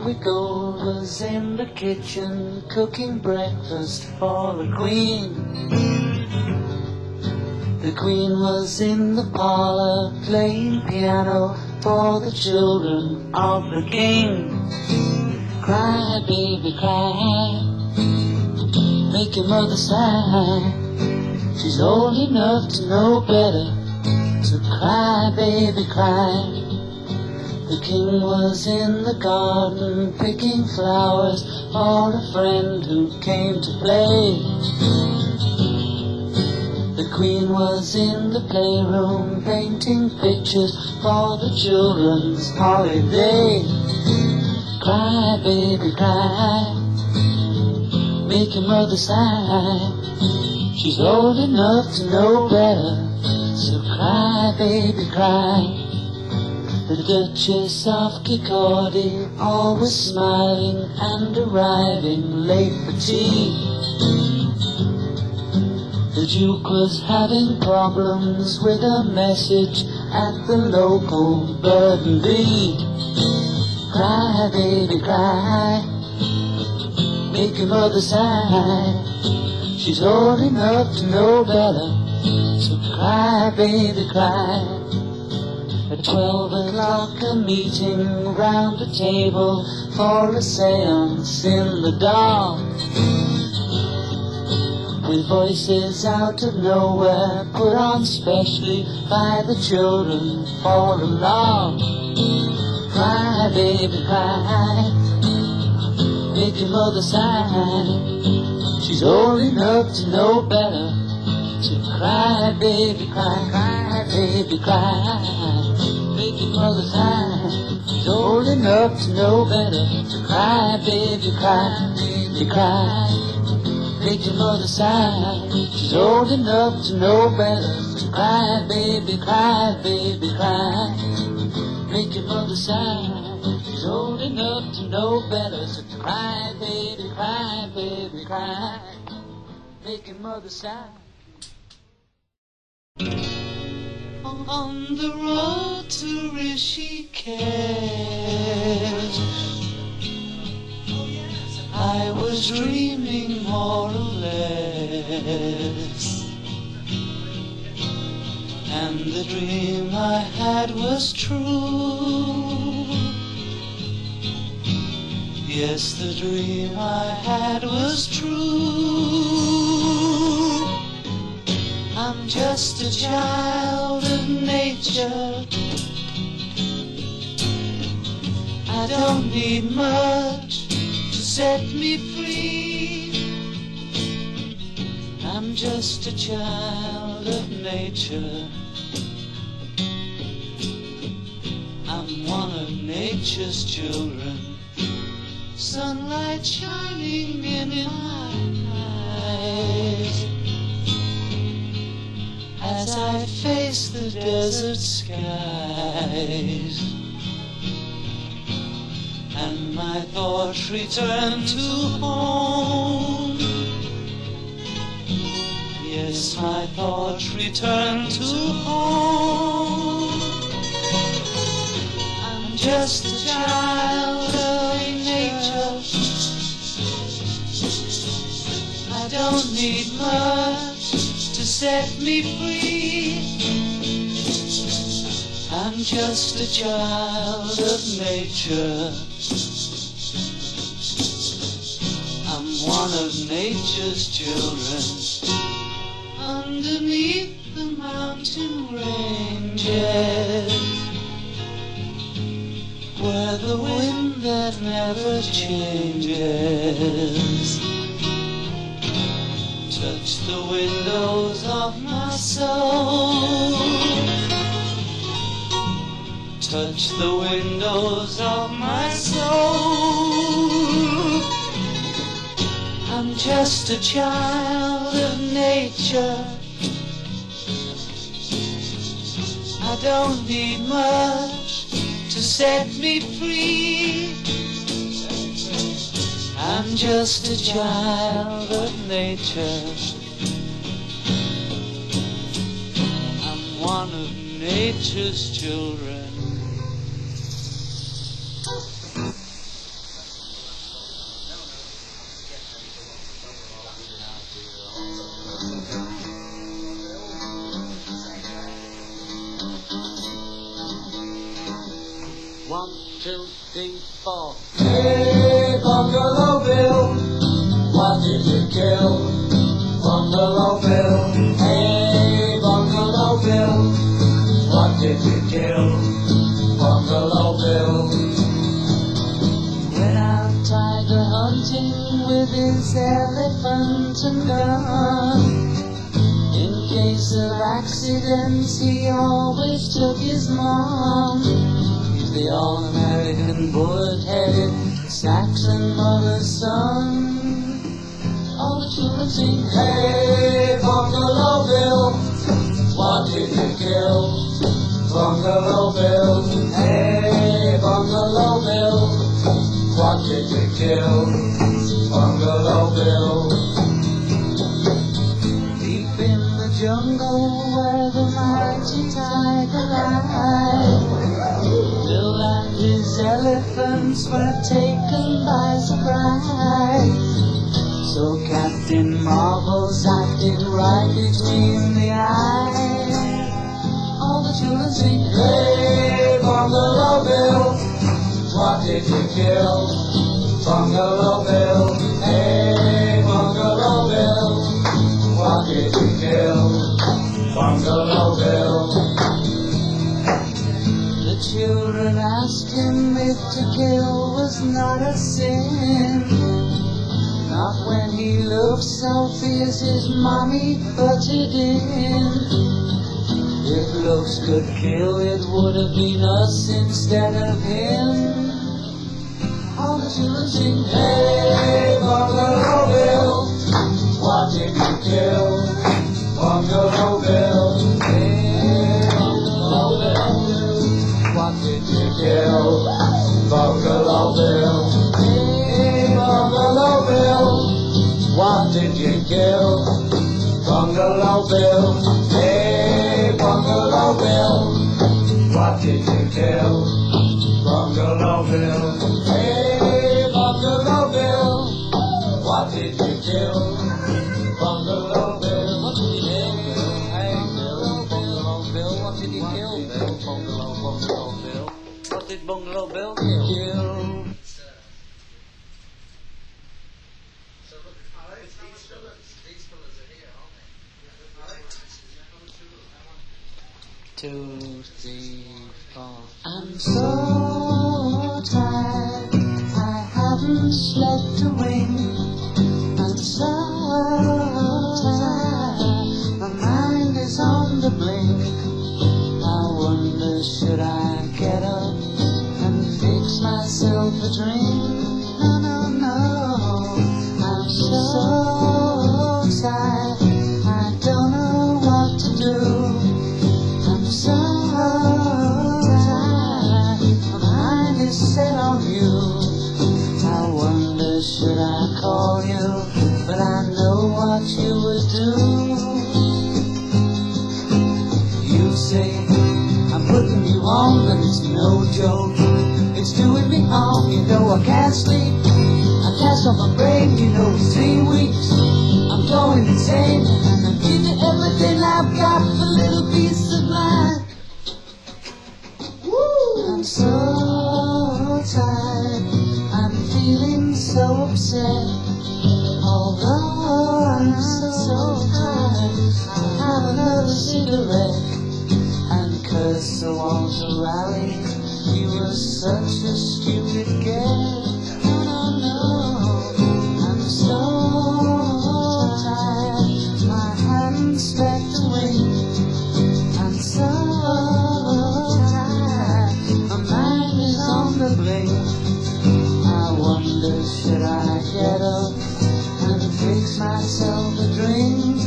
we Gold was in the kitchen cooking breakfast for the Queen. The Queen was in the parlor playing piano for the children of the King. Cry, baby, cry, make your mother sigh. She's old enough to know better, so cry, baby, cry. The King was in the garden picking flowers for a friend who came to play. The Queen was in the playroom painting pictures for the children's holiday. Cry, baby, cry, make your mother sigh. She's old enough to know better, so cry, baby, cry. The Duchess of Kirkcaldy, always smiling and arriving late for tea. The Duke was having problems with a message at the local bird and bee. Cry, baby, cry, make your mother sigh. She's old enough to know better, so cry, baby, cry. At 12 o'clock a meeting round a table for a seance in the dark, with voices out of nowhere put on specially by the children for a laugh. Cry, baby, cry, make your mother sigh. She's old enough to know better, so cry, baby, cry, cry, baby, cry, make your mother sigh. She's old enough to know better, so cry, baby, cry, baby, cry, make your mother sigh. She's old enough to know better, so cry, baby, cry, baby, cry, make your mother sigh. She's old enough to know better, so cry, baby, cry, baby, cry, make your mother sigh. On the road to Rishikesh, I was dreaming more or less, and the dream I had was true. Yes, the dream I had was true. I'm just a child of nature. I don't need much to set me free. I'm just a child of nature. I'm one of nature's children. Sunlight shining in my eyes as I face the desert skies, and my thoughts return to home. Yes, my thoughts return to home. I'm just a child of nature. I don't need much to set me free. I'm just a child of nature. I'm one of nature's children. Underneath the mountain ranges, where the wind that never changes touch the windows of my soul, touch the windows of my soul. I'm just a child of nature. I don't need much to set me free. I'm just a child of nature. I'm one of nature's children. 1, 2, 3, 4. Hey, Bungalow Bill, what did you kill? Bungalow Bill, hey, Bungalow Bill, what did you kill? Bungalow Bill. Went out tiger hunting with his elephant and gun. In case of accidents, he always took his mom. He's the all-American bullet-headed Saxon mother's son. All the children sing, Hey, Bungalow Bill, what did you kill? Bungalow Bill, hey, Bungalow Bill, what did you kill? Bungalow Bill. deep in the jungle where the mighty tiger lies, Bill and his elephants were taken by surprise. So Captain Marvel's acted right between the eyes. All the children sing, Hey, Bungalow Bill, what did you kill? Bungalow Bill, hey, Bungalow Bill, what did you kill? Bungalow Bill. The children asked him if to kill was not a sin. Not when he looked so fierce his mommy butted in. If looks could kill, it would have been us instead of him. All the children sing, Hey, Bungalow Bill, what did you kill? Bungalow Bill, hey, Bungalow Bill, what did you kill? Bungalow Bill, hey, Bungalow Bill, what did you kill? Bungalow Bill, hey, Bungalow Bill, what did you kill? Bungalow Bill, hey, Bungalow Bill, what did you kill? Bungalow Bill, what did you kill? Hey, Bungalow Bill, what did you kill? Bungalow Bill, what did Bungalow Bill kill? Two, three, four. I'm so tired, I haven't slept a wink. I'm so tired, my mind is on the blink. I wonder, should I get up and fix myself a drink? No, no, no, I'm so tired, I don't know what to do. I'm so tired, my mind is set on you. I wonder, should I call you, but I know what you would do. You say, I'm putting you on, but it's no joke. It's doing me harm, you know I can't sleep. I can't stop my brain, you know it's 3 weeks. I'm going insane, and I give you everything I've got for a little peace of mind. I'm so tired, I'm feeling so upset. Although I'm so tired, I'll have another cigarette and curse the Walter Raleigh. He was such a stupid guy. No, no, no, I'm so tired, my hands stacked away. I'm so tired, my mind is on the blink. I wonder, should I get up and fix myself a drink?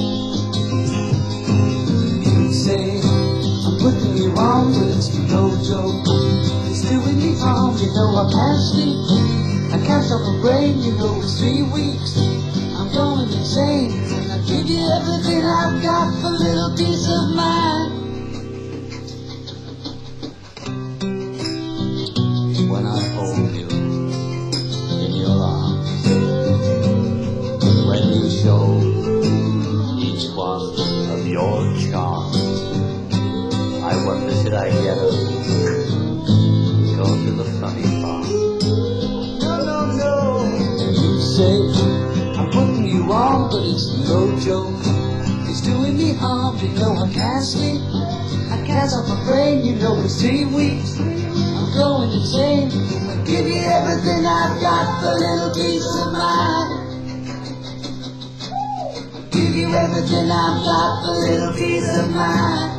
You say, I'm putting you on, but it's no joke. It's doing me harm, you know I can't sleep. I can't stop my brain, you know it's 3 weeks. I'm going insane, and I give you everything I've got for a little peace of mind. When I hold you in your arms, when you show each one of your charms, I wonder, should I get up, go to the sunny farm. No, no, no. You say I'm putting you on, but it's no joke. It's doing me harm, you know I can't sleep. I can't stop my brain, you know it's 3 weeks. I'm going insane. I'll give you everything I've got for a little peace of mind. Give you everything I've got for a little peace of mind.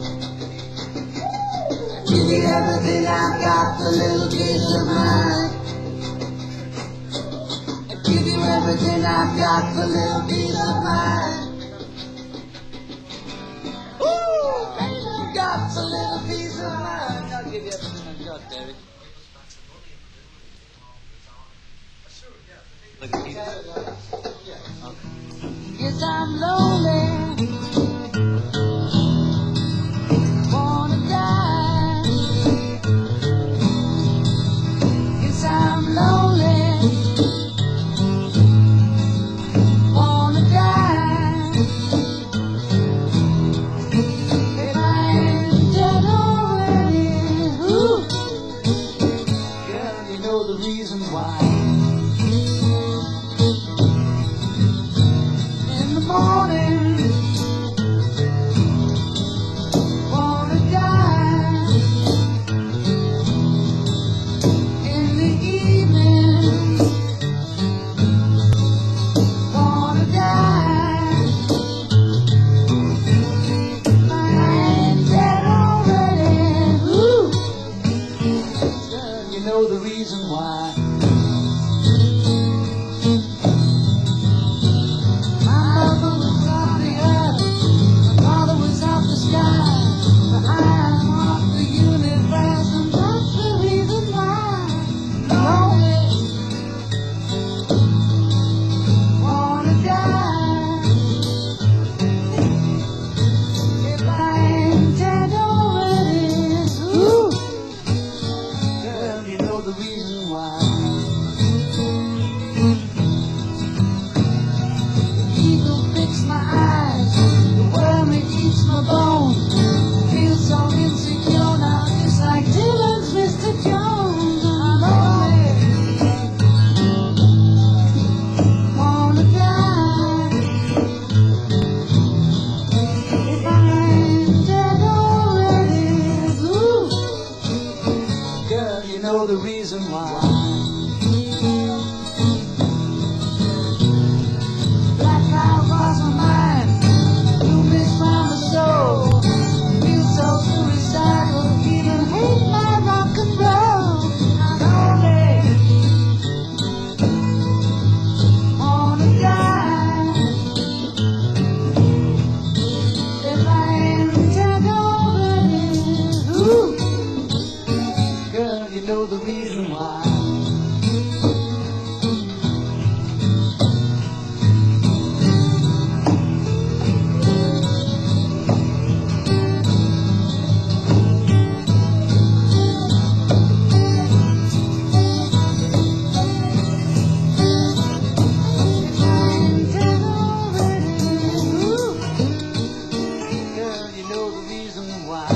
Give you everything I've got for a little peace of mind. Give you everything I've got for a little peace of mind. Ooh, got a little peace of mind. I'll give you everything I've got, Derek. Yes, I'm lonely. Wanna die. Yes, I'm lonely. Wanna die. If I ain't dead already. Ooh. Girl, you know the reason why. In the morning, wanna die. In the evening, wanna die. I ain't dead already. Ooh. Girl, you know the reason why. You know the reason why. Black cloud across my mind. You miss my soul. Feel so suicidal. Even hate my rock and roll. I'm lonely. Wanna die. If I ain't dead already. Ooh. Girl, you know the reason why. If I ain't dead already. Ooh. Girl, you know the reason why.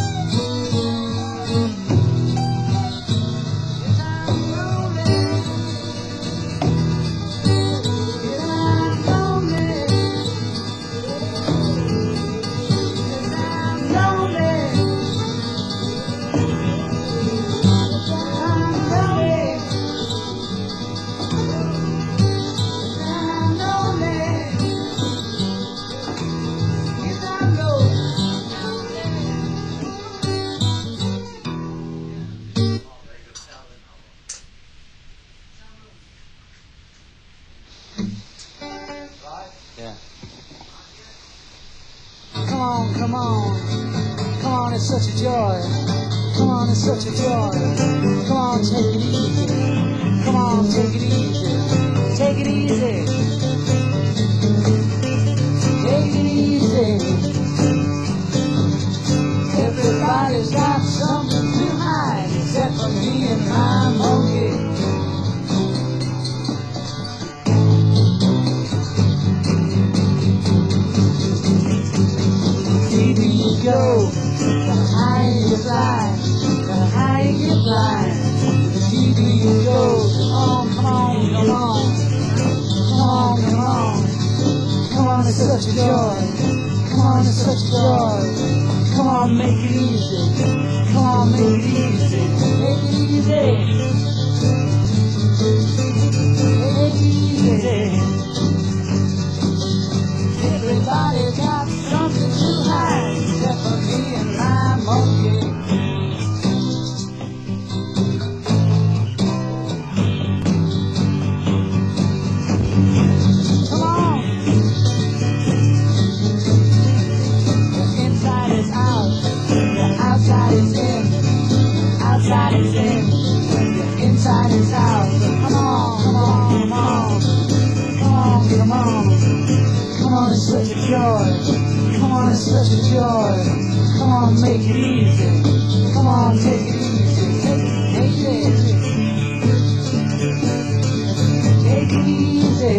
Yeah. Come on, come on. Come on, it's such a joy. Come on, it's such a joy. Come on, take it easy. Come on, take it easy. Take it easy. Take it easy. Everybody's got something to hide except for me and my monkey. Go, the higher you fly, the higher you fly. such a joy. Come on, it's such a joy. Come on, make it easy. Come on, make it easy. Make it easy. Make it easy. Everybody's got something to hide, except for me and my monkey. Come on. The inside is out, the outside is in. Outside is in, the inside is out. Come on, come on, come on. Come on, come on. Come on, it's such a joy. Come on, it's such a joy. Come on, make it easy. Come on, take it easy. Take it easy. Take it easy.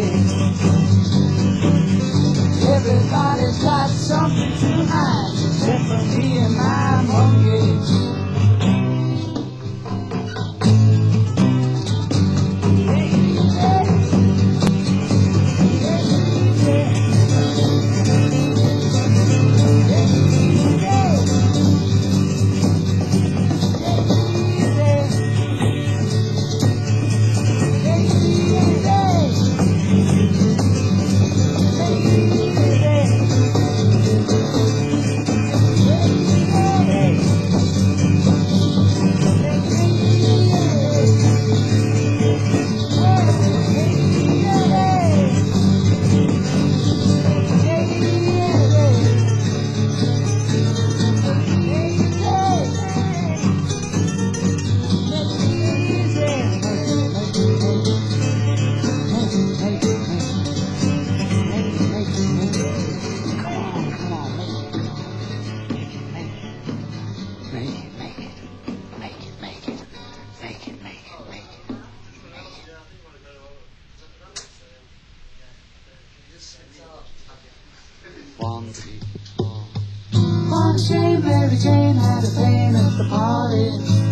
Everybody's got something to hide, except for me and my monkey. Mary Jane had a pain at the party.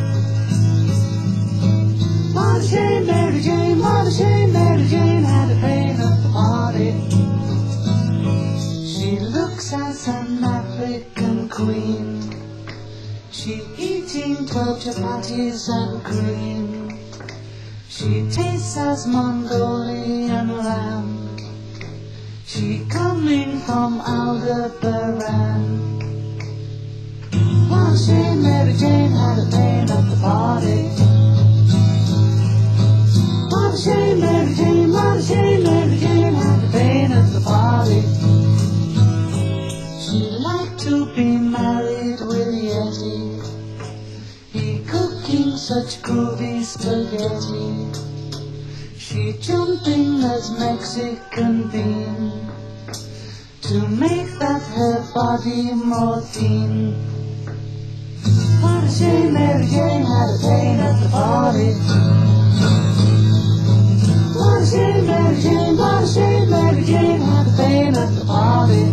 What a shame, Mary Jane, what a shame, Mary Jane had a pain at the party. She looks as an African queen. She eating 12 chapatis and cream. She tastes as Mongolian lamb. She coming from Aldebaran. What a shame, Mary Jane had a pain at the party. What a shame, Mary Jane, what a shame, Mary Jane had a pain at the party. She liked to be married with Yeti. He cooking such groovy spaghetti. She jumping as Mexican bean to make that her body more thin. What a shame, Mary Jane had a pain at the party. What a shame, Mary Jane, what a shame, Mary Jane had a pain at the party.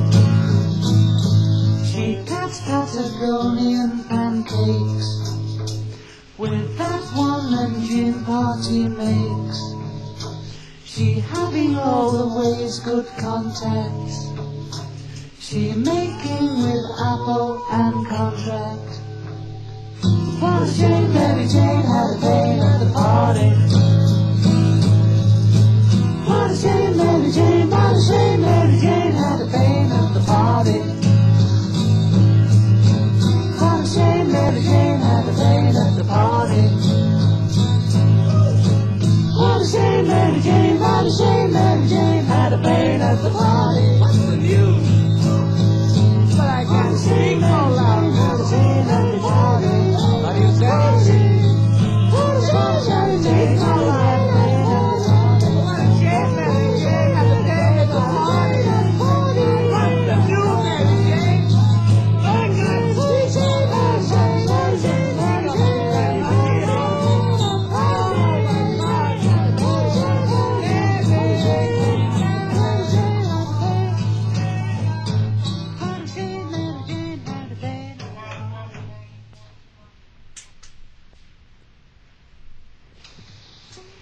She taps Patagonian pancakes with that one and gin party makes. She having all the ways good contacts. She making with Apple and contract. What a shame, Mary Jane had a pain at the party. What a shame, Mary Jane, what a shame, Mary Jane had a pain at the party. What a shame, Mary Jane had a pain at the party. What a shame, Mary Jane, what a shame, Mary Jane had a pain at the party. What's the news? But I can't sing no loud. What a shame at the party. What do you say? What a shame, Mary Jane, no loud. What a shame, Mary Jane had a pain at the party. What's the news, Mary Jane? What a shame, Mary Jane, Mary Jane, Mary Jane, Mary Jane.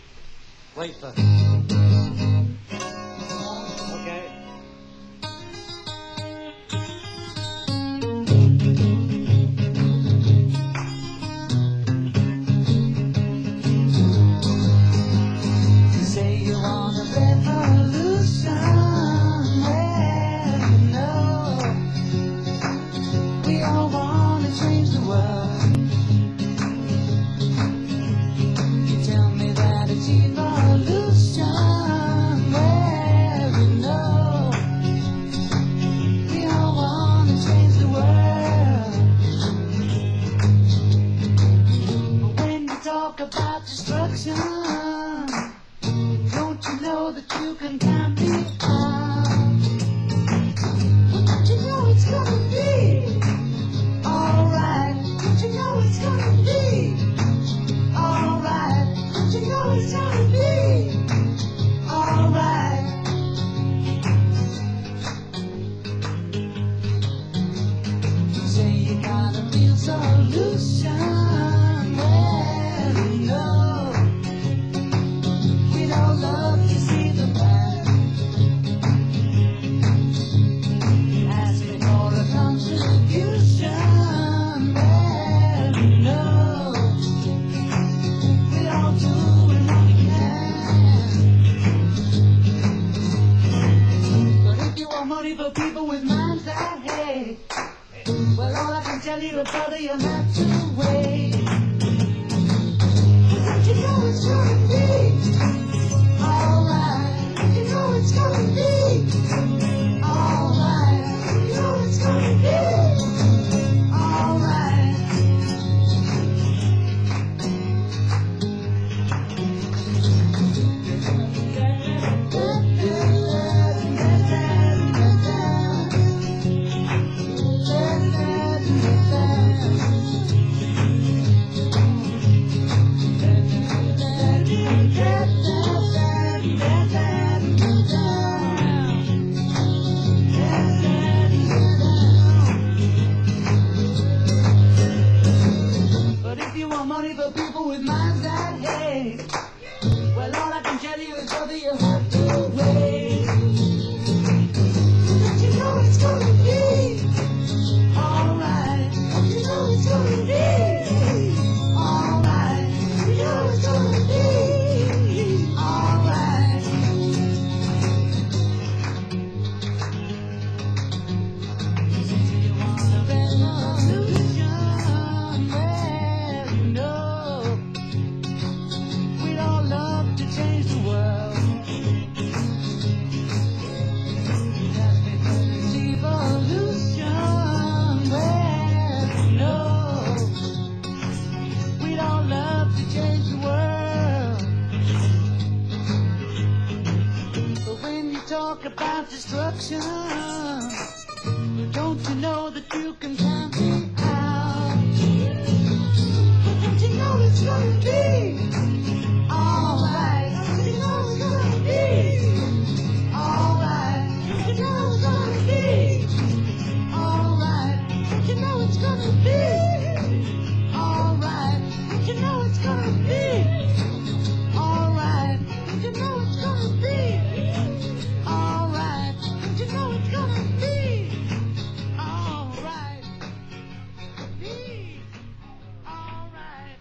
Wait for okay. talk about destruction, don't you know that you can count me out? Don't you know it's gonna be alright? Don't you know it's gonna be alright? Don't you know it's gonna be alright? You say you got a real solution. Well, you know, we'd all love to see the man asking for a contribution. Well, you know, we'd all do what we can. But if you want money for people with minds that hate, well, all I can tell you, brother, you'll have to wait. But don't you know it's gonna be alright? Don't you know it's gonna be alright? Don't you know it's gonna be alright? But if you want money for people with minds that hate, well, all I can tell you is, brother, you have to wait. Don't you know it's gonna be alright? Don't you know it's gonna be alright? Don't you know it's gonna be alright? Say you want a revolution, well, you know, we'd all love to change the world. That's because it's evolution, well, you know, we'd all love to change the world. But when you talk about destruction, don't you know that you can count me out? But don't you know it's gonna be alright? Don't you know it's gonna be alright? Don't you know it's gonna be alright? Don't you know it's gonna be alright? Don't you know it's gonna be alright? Don't you know it's gonna be alright? Don't you know it's gonna be alright? Be alright.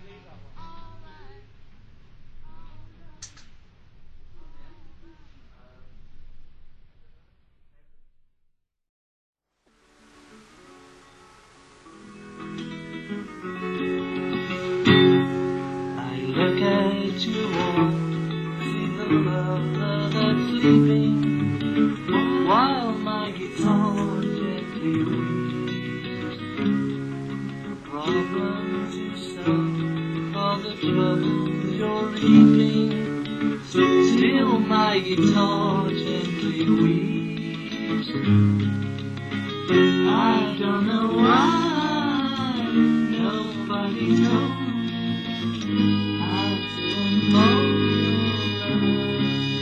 I look at you all, see the lover that's sleeping, while my guitar gently weeps. The problems you solve, all the troubles you're reaping, still my guitar gently weeps. I don't know why nobody told me how to unfold love.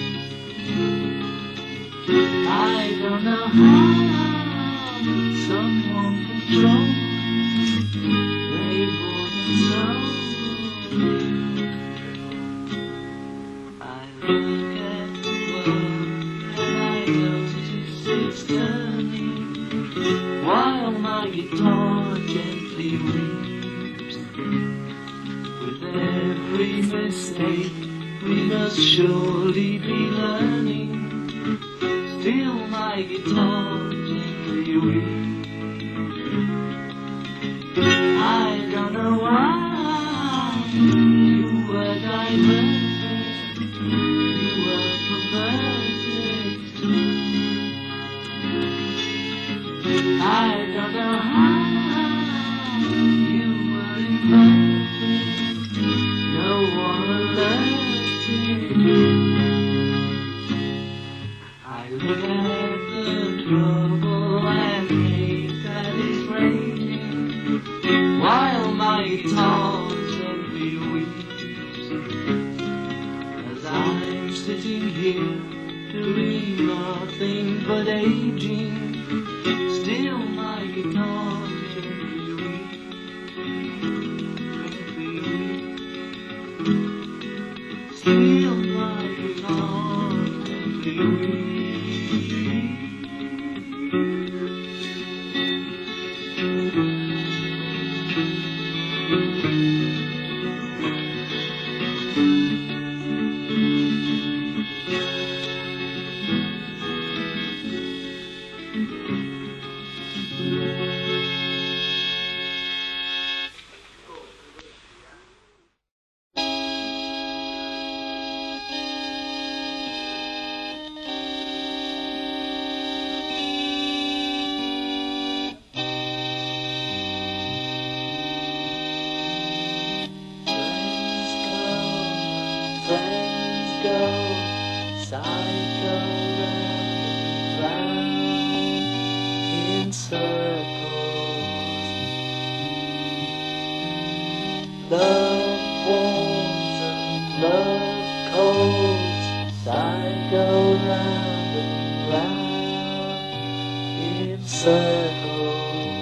I don't know how someone controls their golden soul. I look at the world and I notice it's turning, while my guitar gently weeps. With every mistake we must surely be learning, still my guitar gently weeps. I don't know why you were diverted, you were perverted. I don't know how you were inverted. while my guitar gently weeps, as I'm sitting here doing nothing but aging. Still my guitar gently weeps, still my guitar gently weeps. Friends go, cycle round in circles. Love warms and love colds, cycle round and round in circles.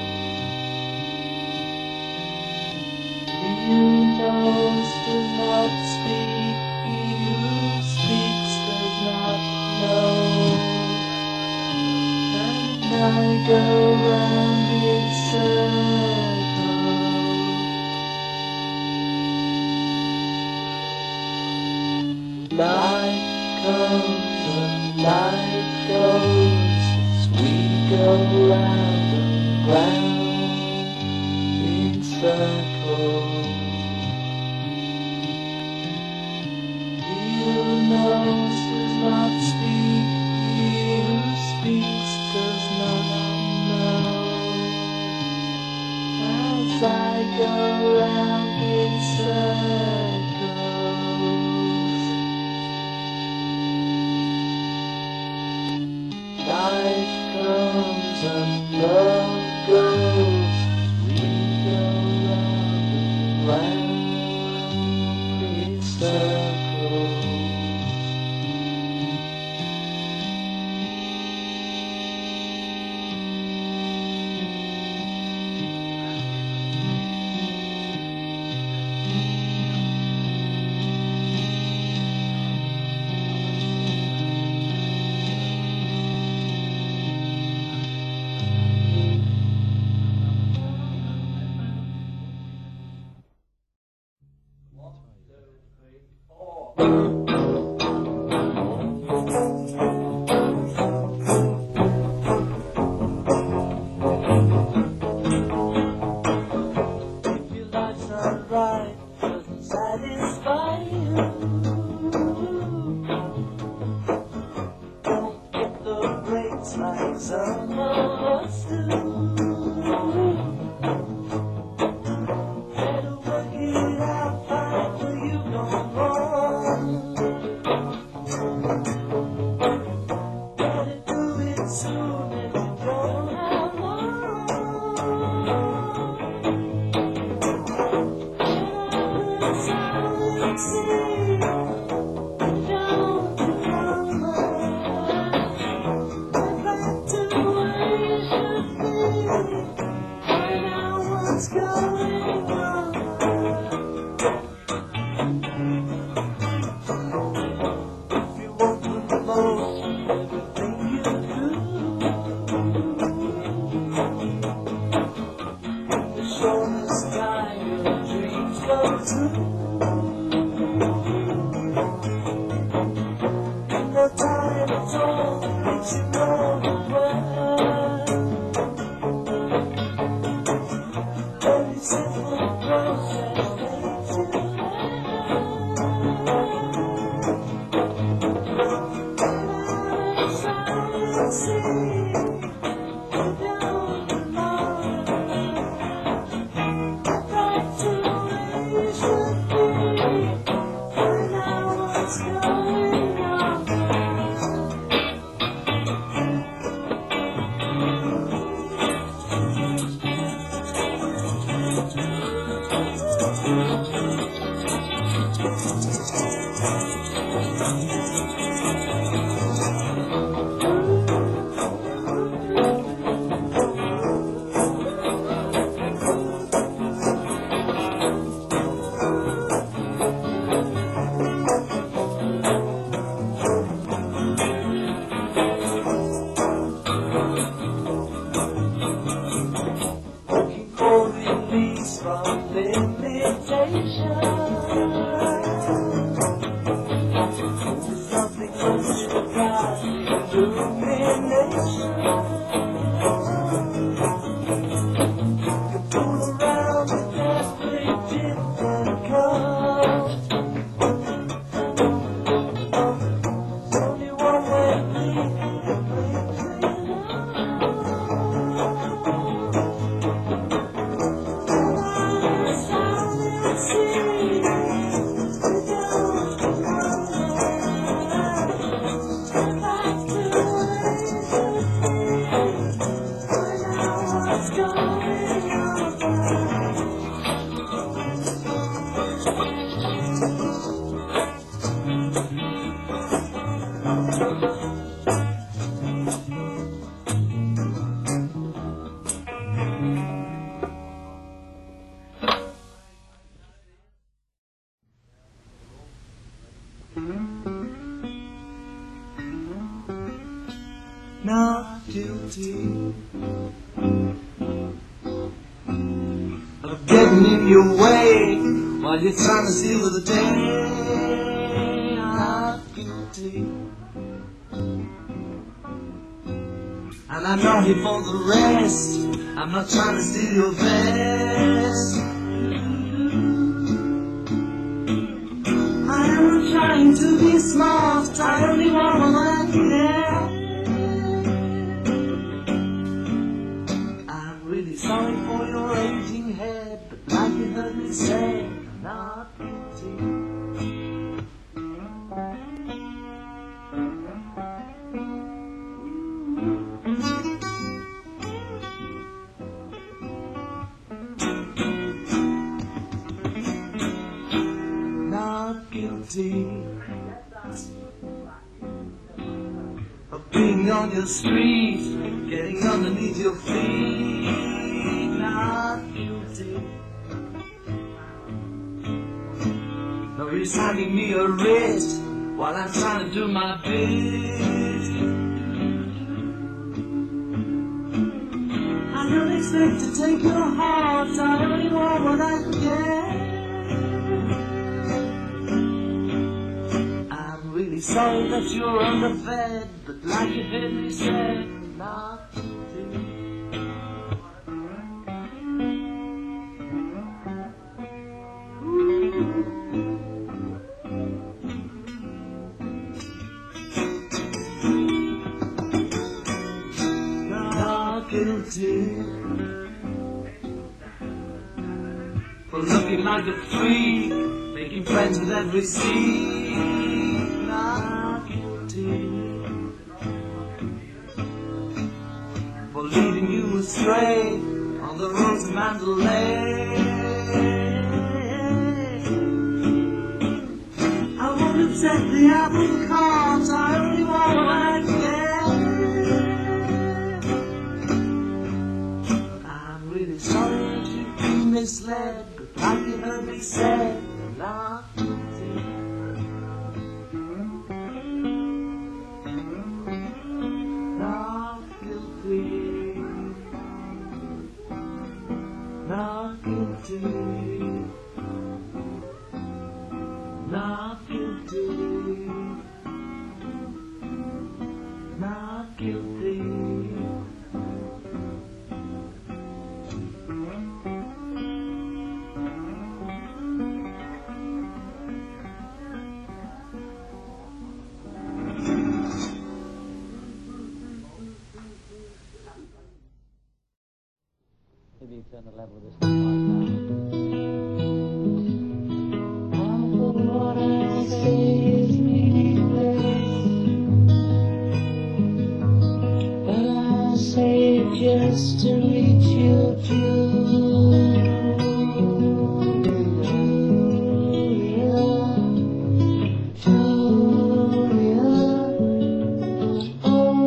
You knows does not speak, he who speaks does not know, and I go round in circles. Life comes and life goes as we go round and round in circles. He who knows does not speak, he who speaks does not know, as I go round in circles. Life comes and love goes, we go round and round in circles. Right doesn't satisfy you. Don't get the breaks like some of us do. Better work it out, fight for you no more. Better do it soon if you don't have long. What's going on? If you want the most, everything you do, in the shortest sky, your dreams come true. And no time at all makes you know the way. Very simple process makes you from limitation. Something close to God's illumination. You fool around with every different color. There's only one way to leave you not guilty of getting in your way while you're trying to seal the day. Not guilty, and I know you for the rest. I'm not trying to steal your vest. I am not trying to be smart. I only want what I care. Sorry for your aging head, but like you heard me say, not guilty. Not guilty of being on your street, getting underneath your feet. Not guilty. No use handing me a wrist while I'm trying to do my bit. I don't expect to take your heart. I only want what I get. I'm really sorry that you're underfed, but like you heard me say, not guilty. Guilty for looking like a freak, making friends with every seat. Not guilty for leading you astray on the roads of Mandalay. I won't upset the apple cart. I only want what I get. Sorry that you've been misled, but like you heard me say, not guilty. Not guilty. Not guilty. Not guilty. Not guilty. Maybe you turn the level of this mic down. All the what I say is meaningless, but I say it just to reach your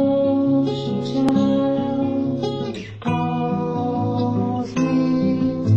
Ocean child, calls me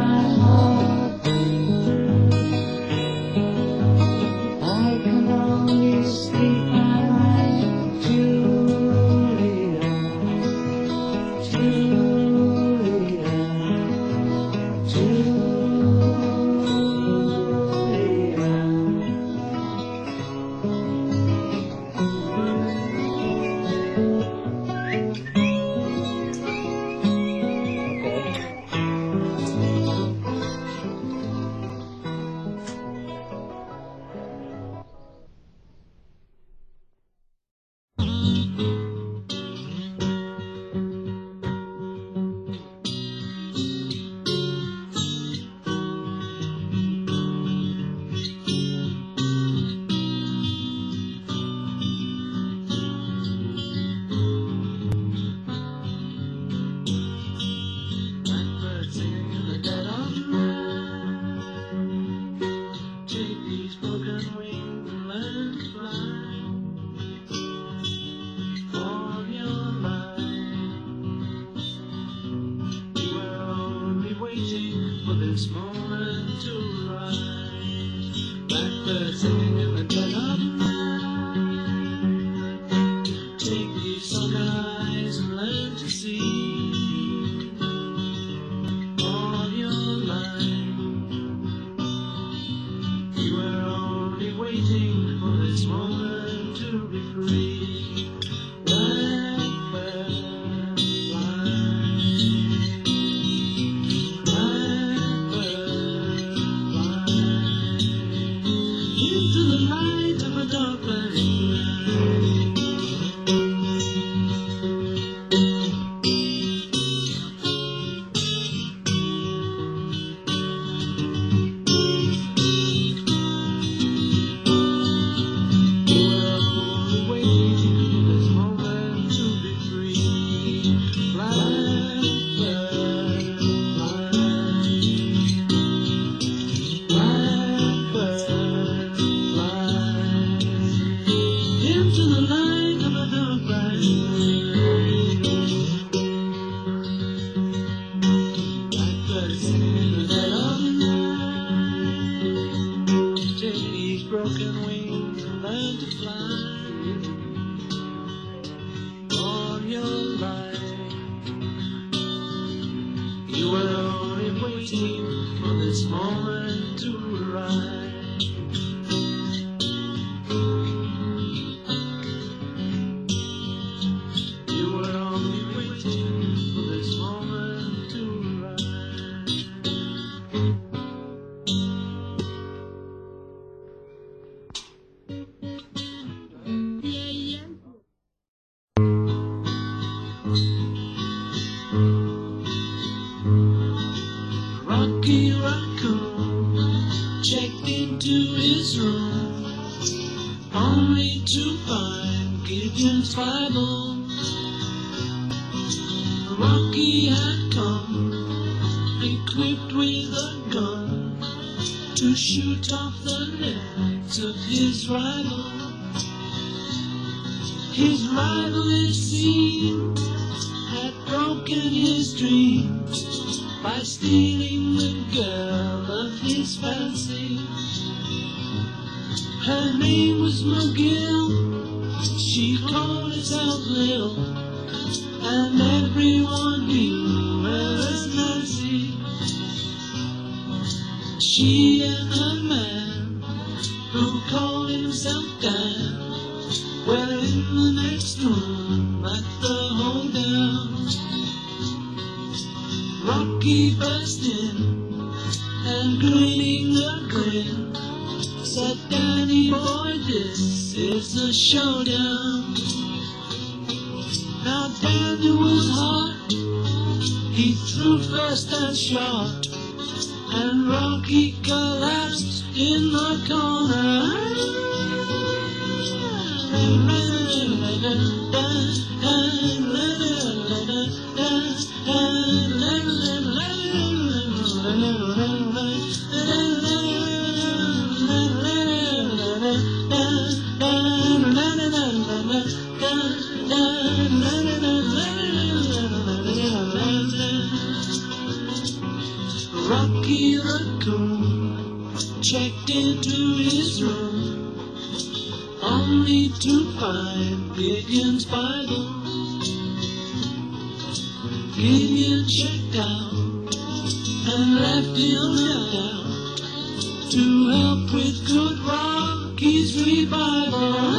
my heart. I can only speak my mind, Julia, Julia, Julia. This moment to rise, blackbird singing in the dead of night. Take these sunken eyes and learn to see all of your life. You were only waiting for this moment to be free. Blackbird fly. Into the light of a dark night. You were only waiting for this moment to be free. Blackbird fly. Blackbird into the light of a dark night. Blackbird singing in the dead of night. Take these broken wings and learn to fly. All your life, you were only waiting for this moment to arrive. Rocky Raccoon checked into his room, only to find Gideon's Bible. Rocky had come, equipped with a gun, to shoot off the legs of his rival. His rival, it seemed, had broken his dreams by stealing the girl of his fancy. Her name was McGill, she called herself Lil, and everyone knew her as Nancy. She and her man, who called himself Dan, were in the next room at the hoedown. Rocky burst in, and grinning a grin, said, "Danny boy, this is a showdown." Now Danny was hot, he threw first and shot, and Rocky collapsed in the corner. Rocky Rocky Raccoon checked into his room, only to find Gideon's Bible. Gideon checked out and left him out to help with good Rocky's revival.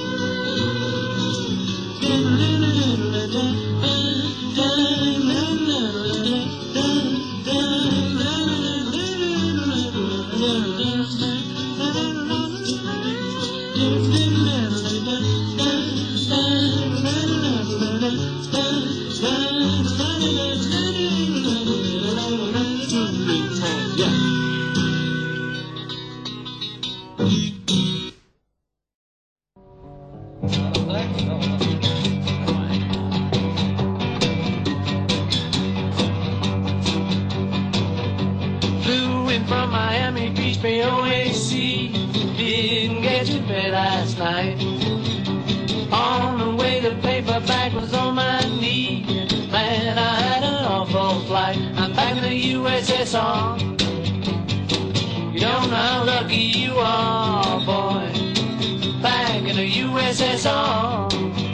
Flew in from Miami Beach, BOAC. Didn't get to bed last night. On the way, the paperback was on my knee. Man, I had an awful flight. I'm back in the USSR. You don't know how lucky you are, boy. Back in the USSR.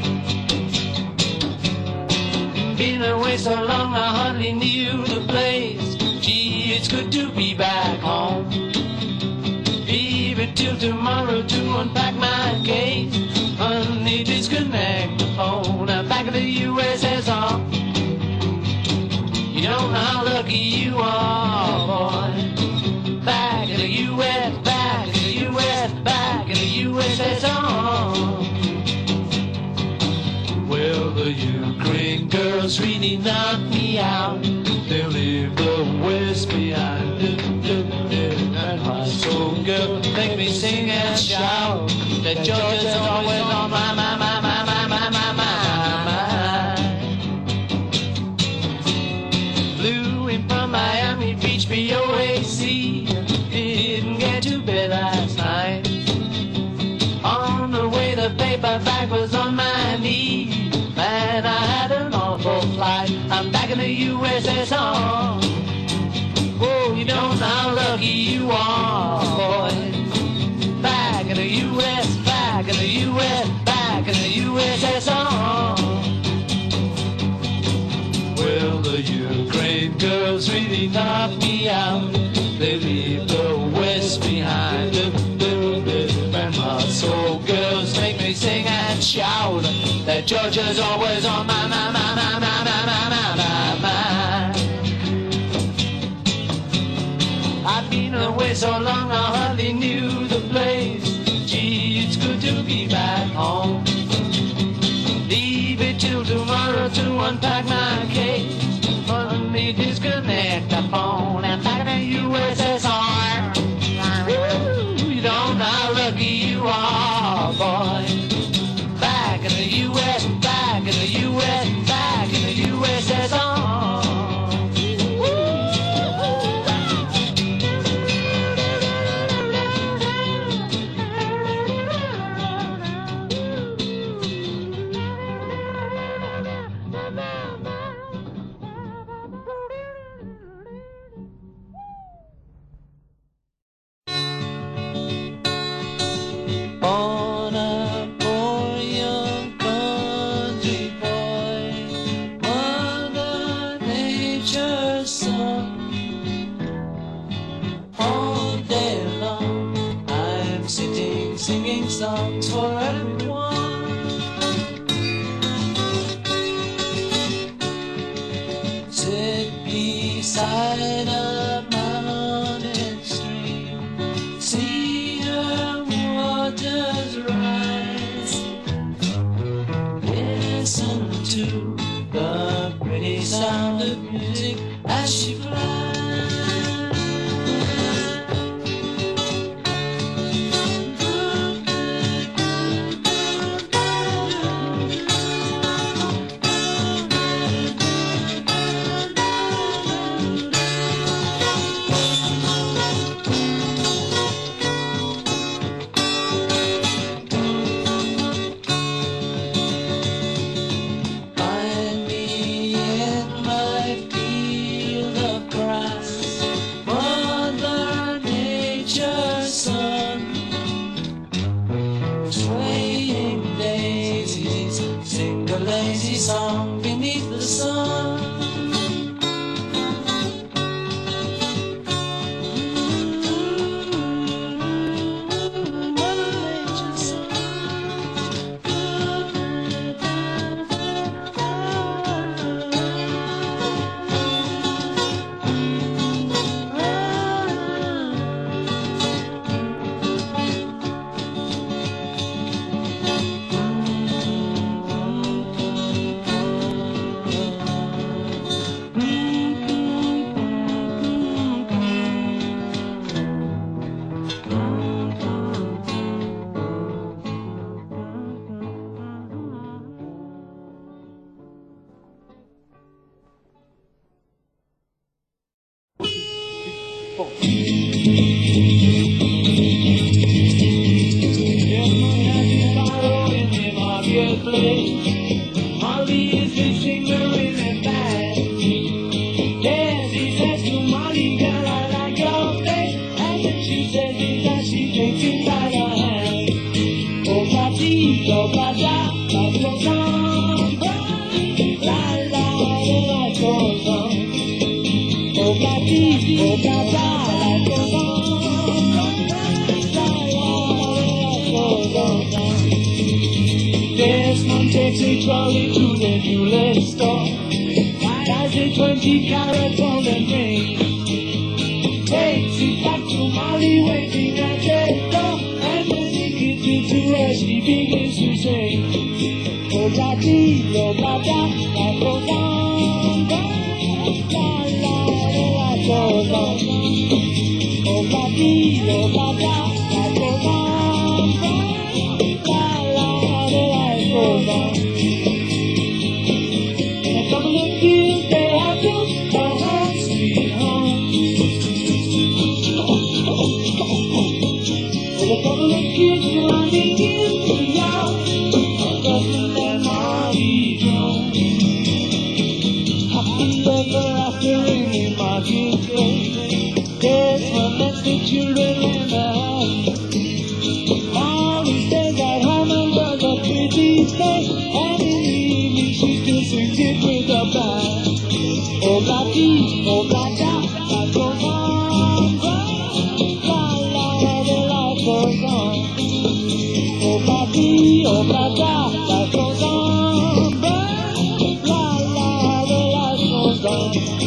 Been away so long, I hardly knew the place. Gee, it's good to be back home. Leave it till tomorrow to unpack my case. Honey, disconnect the phone. I'm back in the USSR. You don't know how lucky you are, boy. Back in the US, back in the US, back in the USSR. Well, the Ukraine girls really knocked me out. They leave the West behind. And my soul girl make me sing and shout. That Georgia's always on my mind. Flew in from Miami Beach, BOAC. Didn't get to bed last night. On the way, the paperback was on my knee. Man, I had an awful flight. I'm back in the USSR. Whoa, you don't know how lucky you are, boy. Back in the US, back in the US, back in the USSR. Well, the Ukraine girls really knocked me out. They leave the West behind. And my soul girls make me sing and shout. That Georgia's always on my mind. I've been away so long, I hardly knew the place. Gee, it's good to be back home. Leave it till tomorrow to unpack my case. Let me disconnect the phone and back in the USSR. Woo, you don't know how lucky you are, boy. Back in the US, back in the US, back in the USSR. On a poor young country boy, Mother Nature's son. All day long, I'm sitting singing songs for everyone. Sit beside a mountain stream, see her waters rise. Listen to the pretty sound of music as she flies. Look at Molly is the singer in the band. Yes, he says to Molly, girl, I like your face. And then she says that she takes it by the hand. Oh, Patsy, oh, Pata, life goes on. La, la, the life goes on. Oh, Patsy, oh, Pata, life goes on. La, la, the life goes on. Desmond takes a trolley to the jewelry store. Buys a 20-carat golden ring. Takes it back to Molly waiting at the door. And when he gets into her, she begins to sing. Oh, daddy, oh, bada, life goes on. La, la, the life goes on. Oh, daddy, oh, bada, life goes on. In a couple of years they have built a home sweet home. With a couple of kids running in the yard, Desmond and Molly Jones. Happy ever after in the marketplace. Desmond lets the children in the house. Molly stays at home and does a pretty face. And in the evening she still sings it with a band. Oh, Blackie, oh, Blacka, life goes on. La, la, the life goes on. Oh, Blackie, oh, Blacka, life goes on. La, la, the life goes on.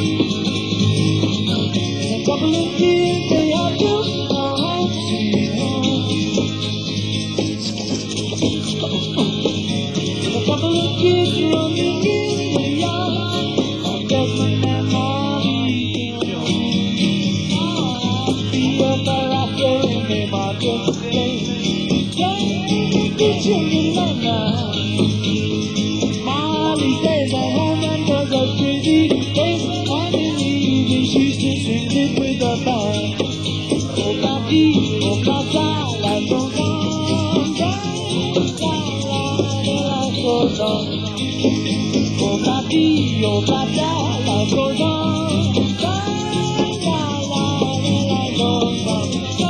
In a couple of years they have built a home sweet home. A couple of kids running in the yard. Desmond and Molly Jones. The other after in the marketplace. The children run now. Molly stays at home and does a pretty face. And in the evening she still sings it with a band. Oh, Blackie, oh, Blacka, life goes on. Goes on. Oh, Blackie, oh, Blacka, life goes on. La, la, la, the life goes on.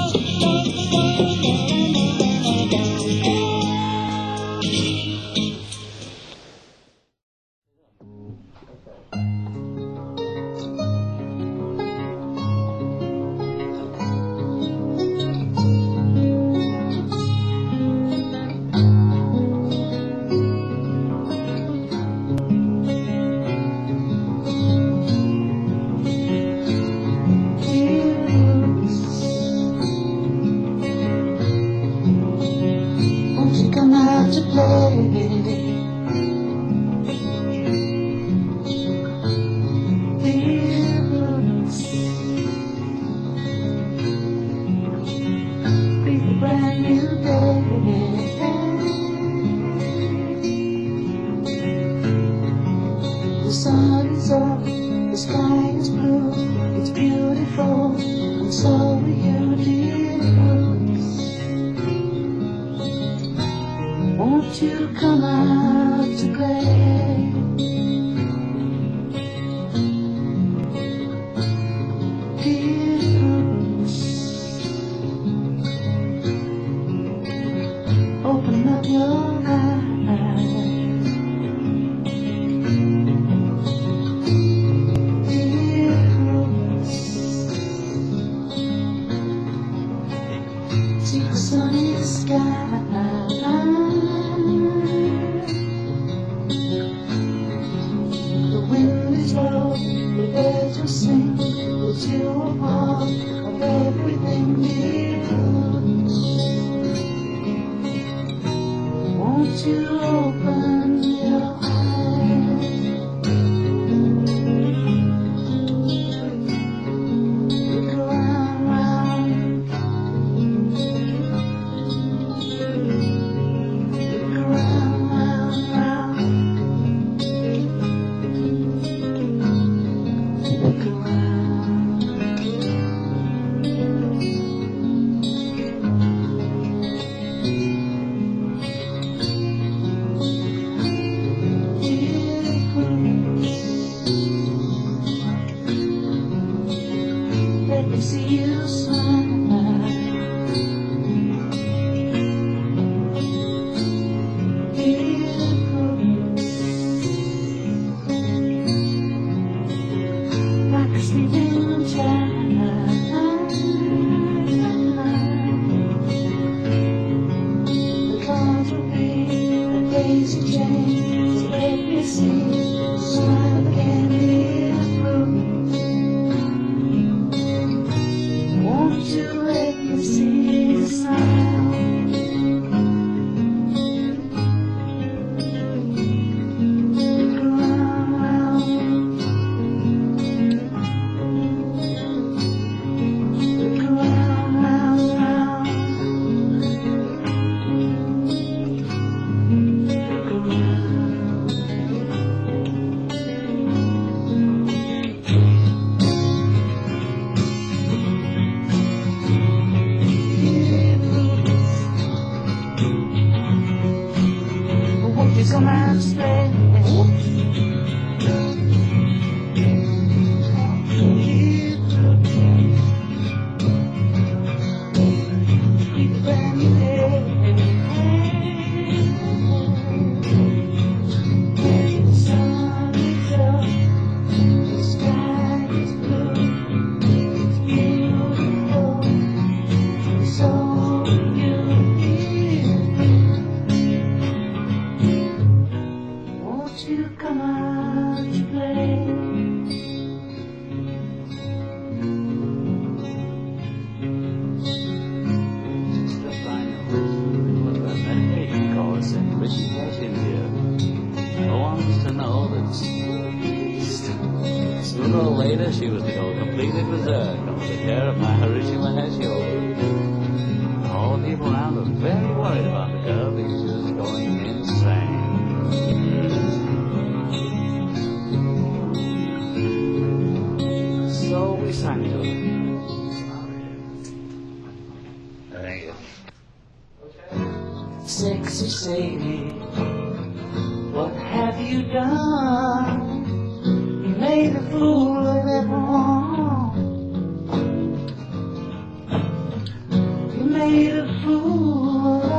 Won't you come out to play? Be a brand new day. The sun is up, the sky is blue. It's beautiful, and so are you, dear. Won't you come out to play? Dear, open up your eyes. Dear, see the sunny sky. The wind is low, the birds will sing, but you are part of everything dear. Won't you open your eyes? Look around, round. Look around, round, round. Look around. they see you smile. Beautiful, like a sleeping child. The clouds will be the daisy chain to let me see. Smile again, beautiful. Won't you let me see the smile? Look around, look around, round, round. Look around. Won't you come and stay? You come out to play. Just I know what that medication costs and Richie has in here. No one wants to know that sooner or later she was to go completely berserk under the care of my Harushi Maheshio. All the people around were very worried about the girl because she was going insane. So we sang to her. Thank you. Sexy Sadie, what have you done? You made a fool of everyone. You made a fool of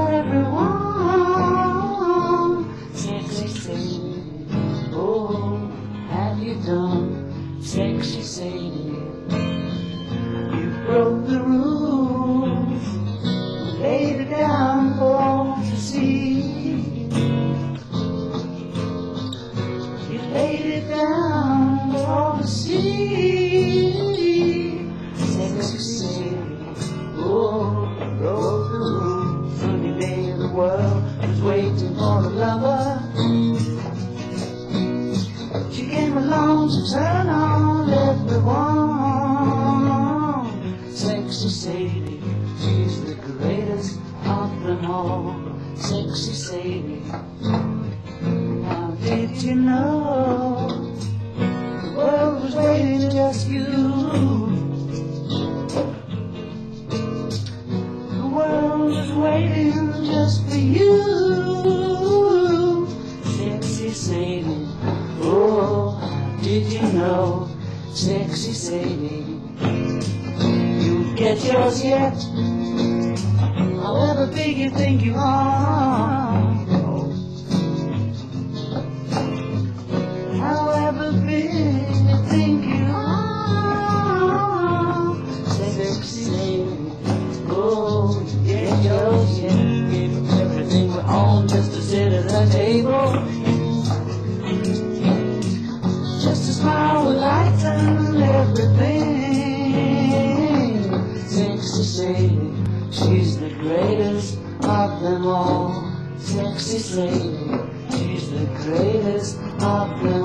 everyone. Sexy Sadie, oh, what have you done? Sexy Sadie, you broke the rules, laid it down for all to see. You laid it down for all to see. Sexy Sadie, oh, you broke the rules. Sunny day the world was waiting for a lover. She came along to turn on everyone. Sexy Sadie, she's the greatest of them all. Sexy Sadie, how did you know the world was waiting just you? The world was waiting just for you. Sexy Sadie, oh, did you know? Sexy Sadie, you'll get yours yet, however big you think you are. However big you think you are. Sexy Sadie, oh, get yours yet. Give everything we own just to sit at the table. Just a smile will lighten everything. Sexy Sadie, she's the greatest of them all. Sexy Sadie, she's the greatest of them all.